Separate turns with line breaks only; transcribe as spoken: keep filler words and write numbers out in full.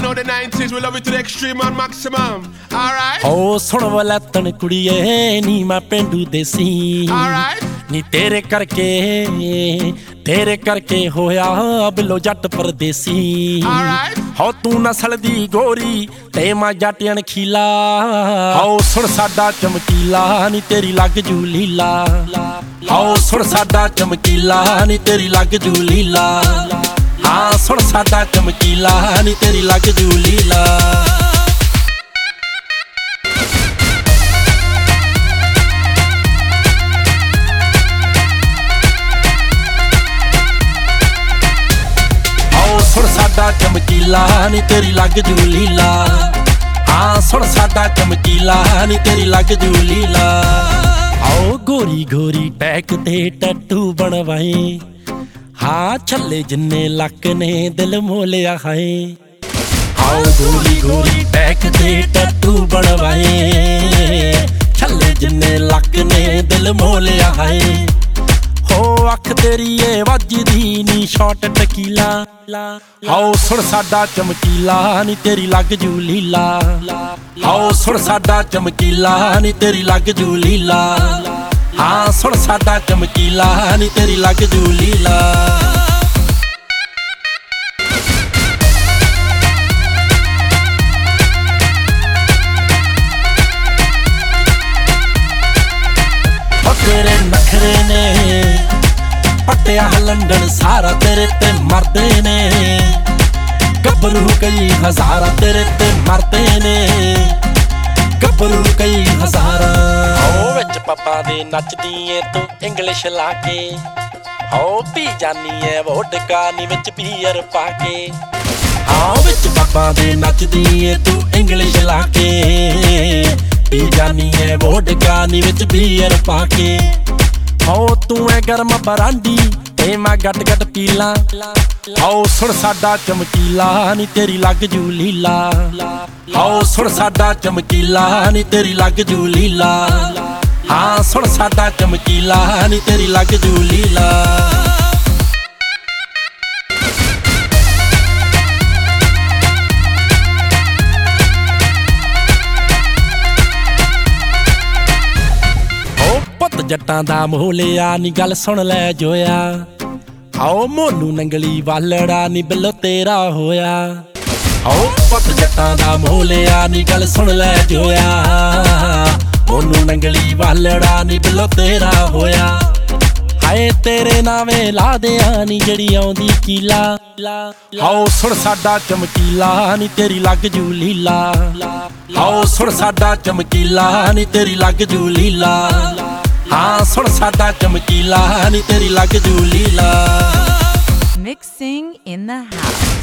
know the nineties, we love it to the extreme and maximum. Alright?
Oh, ਸੁਣ ਵਲੈਤਨ ਕੁੜੀਏ ਨੀ ਮੈਂ ਪਿੰਡੂ ਦੇਸੀ
Alright?
ਨੀ ਤੇਰੇ ਕਰਕੇ ਤੇਰੇ ਕਰਕੇ ਹੋਇਆ ਬਿੱਲੋ ਜੱਟ ਪਰਦੇਸੀ
Alright?
ਹੋ ਤੂੰ ਨਸਲ ਦੀ ਗੋਰੀ ਤੇ ਮੈਂ ਜੱਟਿਆਂ ਖੀਲਾ ਹੋ ਸੁਣ ਸਾਡਾ ਚਮਕੀਲਾ ਨੀ ਤੇਰੀ ਲੱਗ ਜੂ ਲੀਲਾ ਹੋ ਸੁਣ ਸਾਡਾ ਚਮਕੀਲਾ ਨੀ ਤੇਰੀ ਲੱਗ ਜੂ ਲੀਲਾ ਹਾਂ ਸੁਣ ਸਾਡਾ ਚਮਕੀਲਾ ਨੀ ਤੇਰੀ ਲੱਗ ਜੂ ਲੀਲਾ ਸੁਣ ਸਾਡਾ ਚਮਕੀਲਾ ਨੀ ਤੇਰੀ ਲੱਗ ਜੂ ਲੀਲਾ ਹਾਂ ਸੁਣ ਸਾਡਾ ਚਮਕੀਲਾ ਨੀ ਤੇਰੀ ਲੱਗ ਜੂ ਲੀਲਾ ਆਓ ਗੋਰੀ ਗੋਰੀ ਟੈਕ ਤੇ ਟੈਟੂ ਬਣਵਾਏ ਹਾਂ ਛੱਲੇ ਜਿੰਨੇ ਲੱਕ ਨੇ ਦਿਲ ਮੋਲਿਆ ਹਾਏ ਆਓ ਗੋਰੀ ਗੋਰੀ ਟੈਕ ਤੇ ਟੈਟੂ ਬਣਵਾਏ ਛੱਲੇ ਜਿੰਨੇ ਲੱਕ ਨੇ ਦਿਲ ਮੋਲਿਆ ਹਾਏ ਹੋ ਅੱਖ ਤੇਰੀ ਏ ਵੱਜਦੀ ਨੀ ਸ਼ਾਟ ਟਕੀਲਾ ਹਾਓ ਸੁਣ ਸਾਡਾ ਚਮਕੀਲਾ ਨੀ ਤੇਰੀ ਲੱਗ ਜੂ ਲੀਲਾ ਹਾਓ ਸੁਣ ਸਾਡਾ ਚਮਕੀਲਾ ਨੀ ਤੇਰੀ ਲੱਗ ਜੂ ਲੀਲਾ ਹਾਂ ਸੁਣ ਸਾਡਾ ਚਮਕੀਲਾ ਨੀ ਤੇਰੀ ਲੱਗ ਜੂ ਲੀਲਾ ਤੇਰੇ ਨਖਰੇ ਨੇ ਪੱਟਿਆ ਲੰਡਨ ਸਾਰਾ ਤੇਰੇ ਤੇ ਮਰਦੇ ਨੇ ਗੱਭਰੂ ਕਈ ਹਜ਼ਾਰਾਂ ਤੇਰੇ ਤੇ ਮਰਦੇ ਨੇ ਗੱਭਰੂ ਕਈ ਹਜ਼ਾਰਾਂ ਹੋ ਵਿੱਚ ਪੱਪਾਂ ਦੇ ਨੱਚਦੀ ਏ ਤੂੰ ਇੰਗਲਿਸ਼ ਲਾ ਕੇ ਹੋ ਪੀ ਜਾਨੀ ਏ ਵੋਡਕਾ ਨੀ ਵਿੱਚ ਬੀਅਰ ਪਾ ਕੇ ਹਾਂ ਵਿੱਚ ਪੱਪਾਂ ਦੇ ਨੱਚਦੀ ਏ ਤੂੰ ਇੰਗਲਿਸ਼ ਲਾ ਕੇ ਪੀ ਜਾਨੀ ਏ ਵੋਡਕਾ ਨੀ ਵਿੱਚ ਬੀਅਰ ਪਾ ਕੇ ਹੋ ਤੂੰ ਐ ਗਰਮ ਬਰਾਂਡੀ ਤੇ ਮੈਂ ਗੱਟ ਗੱਟ ਪੀਲਾ ਆਓ ਸੁਣ ਸਾਡਾ ਚਮਕੀਲਾ ਨੀ ਤੇਰੀ ਲੱਗ ਜੂ ਲੀਲਾ ਆਓ ਸੁਣ ਸਾਡਾ ਚਮਕੀਲਾ ਨੀ ਤੇਰੀ ਲੱਗ ਜੂ ਲੀਲਾ ਹਾਂ ਸੁਣ ਸਾਡਾ ਚਮਕੀਲਾ ਨੀ ਤੇਰੀ ਲੱਗ ਜੂ ਲੀਲਾ ਜੱਟਾਂ ਦਾ ਮੋਹਲਿਆ ਨੀ ਗੱਲ ਸੁਣ ਲੈ ਜੋਇਆ ਆਓ ਮੋਨੂ ਨੰਗਲੀ ਵਾਲੜਾ ਨੀ ਬਿੱਲੋ ਤੇਰਾ ਹੋਇਆ ਆਓ ਪੁੱਤ ਜੱਟਾਂ ਦਾ ਮੋਹਲਿਆ ਨੀ ਗੱਲ ਸੁਣ ਲੈ ਜੋਇਆ ਮੋਨੂ ਨੰਗਲੀ ਵਾਲੜਾ ਨੀ ਬਿੱਲੋ ਤੇਰਾ ਹੋਇਆ ਹਾਏ ਤੇਰੇ ਨਾਵੇਂ ਲਾ ਦਿਆਂ ਨੀ ਜਿਹੜੀ ਆਉਂਦੀ ਕੀਲਾ ਆਓ ਸੁਣ ਸਾਡਾ ਚਮਕੀਲਾ ਨੀ ਤੇਰੀ ਲੱਗ ਜੂ ਲੀਲਾ ਆਓ ਸੁਣ ਸਾਡਾ ਚਮਕੀਲਾ ਨੀ ਤੇਰੀ ਲੱਗ ਜੂ ਲੀਲਾ ਹਾਂ ਸੁਣ ਸਾਡਾ ਚਮਕੀਲਾ ਨੀ ਤੇਰੀ ਲੱਗ ਜੂ ਲੀਲਾ
Mixing in the house.